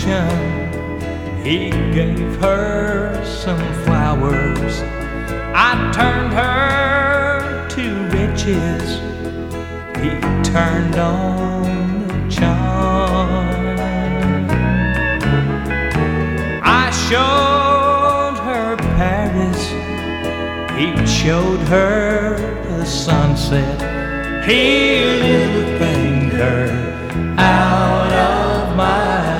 mansion. He gave her some flowers. I turned her to riches. He turned on the charm. I showed her Paris. He showed her the sunset. He entertained her out